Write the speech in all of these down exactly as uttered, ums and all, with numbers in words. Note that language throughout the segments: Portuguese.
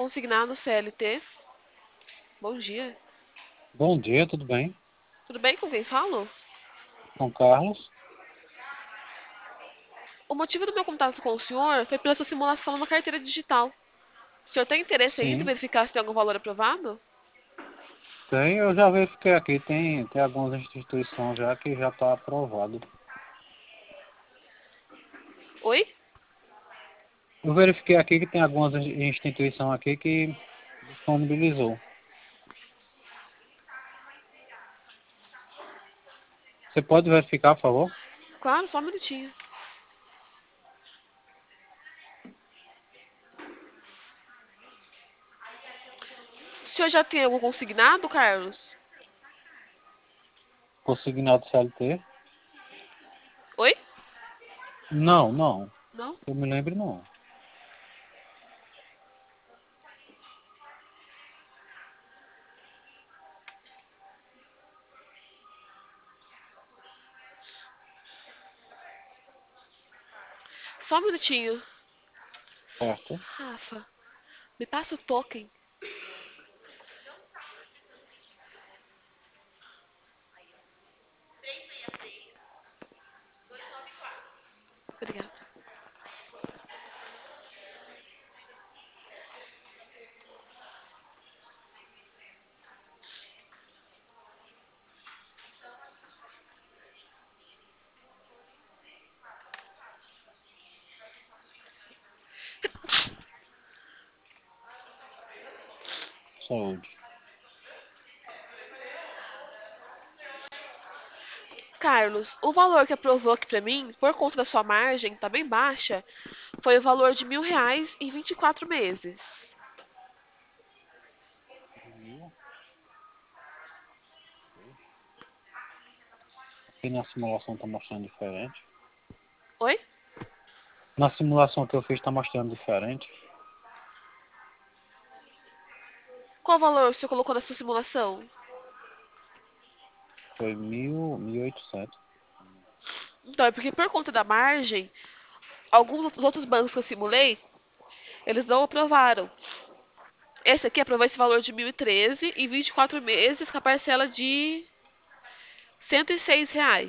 consignado C L T. Bom dia. Bom dia, tudo bem? Tudo bem com quem falo? Com Carlos? O motivo do meu contato com o senhor foi pela sua simulação numa carteira digital. O senhor tem interesse ainda em Sim, verificar se tem algum valor aprovado? tem, eu já verifiquei aqui, tem, tem algumas instituições já que já está aprovado. Oi? Eu verifiquei aqui que tem algumas instituições aqui que disponibilizou. Você pode verificar, por favor? Claro, só um minutinho. O senhor já tem algum consignado, Carlos? Consignado C L T? Oi? Não, não. Não? Eu me lembro não. Só um minutinho. Certo? Rafa, me passa o token. Obrigada. Saúde. Carlos, o valor que aprovou aqui pra mim, por conta da sua margem, tá bem baixa, foi o valor de mil reais em vinte e quatro meses. Mil? Aqui na simulação está mostrando diferente. Oi? Na simulação que eu fiz está mostrando diferente. Qual valor você colocou na sua simulação? Foi mil, mil e oitocentos. Então, é porque por conta da margem, alguns dos outros bancos que eu simulei, eles não aprovaram. Esse aqui aprovou esse valor de mil e treze em vinte e quatro meses com a parcela de cento e seis reais.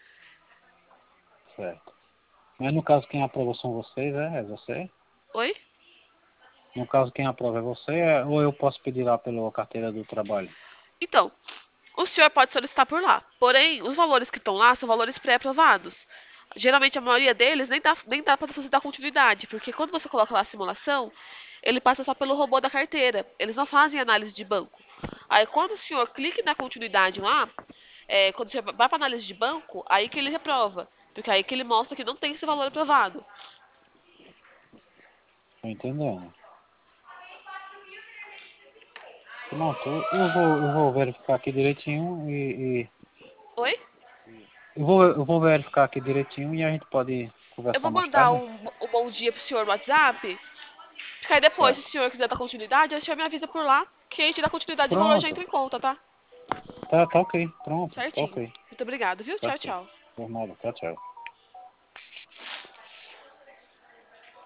Certo. Mas no caso quem aprova são vocês, é? É você? Oi? No caso quem aprova é você, é, ou eu posso pedir lá pela carteira do trabalho? Então, o senhor pode solicitar por lá. Porém, os valores que estão lá são valores pré-aprovados. Geralmente a maioria deles nem dá, nem dá para você dar continuidade, porque quando você coloca lá a simulação, ele passa só pelo robô da carteira. Eles não fazem análise de banco. Aí quando o senhor clica na continuidade lá, é, quando você vai para análise de banco, aí que ele reprova. Porque aí que ele mostra que não tem esse valor aprovado. Tô entendendo. Pronto, eu vou, eu vou verificar aqui direitinho e, e- Oi? eu vou, eu vou verificar aqui direitinho e a gente pode Eu conversar vou mais mandar tarde. um, um bom dia pro senhor no WhatsApp. Porque aí depois, se o Certo. senhor quiser dar continuidade, aí o senhor me avisa por lá que a gente dá continuidade e o valor já Pronto. entra em conta, tá? Tá, tá ok. Pronto, tá Certinho. ok. Muito obrigado, viu? Tá Tchau, certo. tchau. Por nada. Tchau, tchau.